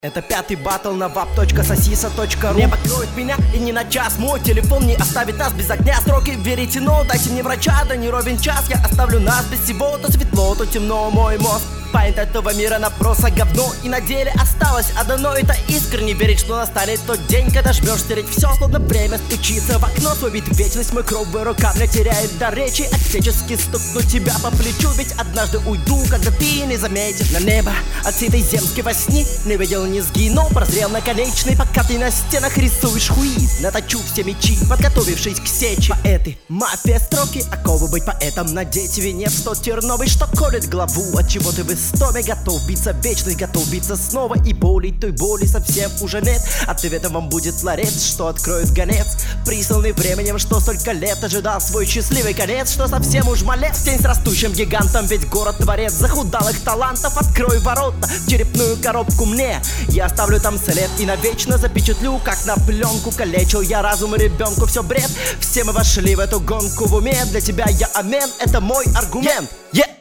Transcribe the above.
Это пятый баттл на vap.sosisa.ru. Не покроет меня и не на час. Мой телефон не оставит нас без огня. Строки веретено, дайте мне врача. Да не ровен час, я оставлю нас без всего. То светло, то темно, мой мозг память этого мира на просто говно. И на деле осталось одно, это искренне верить, что настанет тот день, когда жмешь стереть все, словно время стучится в окно. Твой вид вечность, мой кровь рука мне теряет до речи. Отечески стукну тебя по плечу, ведь однажды уйду, когда ты не заметишь. На небо от всей этой земской восьми не видел низги, но прозрел наконечный, пока ты на стенах рисуешь хуи. Наточу все мечи, подготовившись к сече. Поэты, мафия, строки, оковы быть поэтом, надеть венец, что терновый, что колет главу. От чего ты в истоме готов биться вечность, готов биться снова. И боли, той боли совсем уже нет. Ответом вам будет ларец, что откроет гонец, присланный временем, что столько лет ожидал свой счастливый конец. Что совсем уж малец, тень с растущим гигантом, ведь город творец захудалых талантов. Открой ворота, черепную коробку мне, я оставлю там след и навечно запечатлю, как на пленку калечил я разум ребенку. Все бред, все мы вошли в эту гонку в уме. Для тебя я амен, это мой аргумент.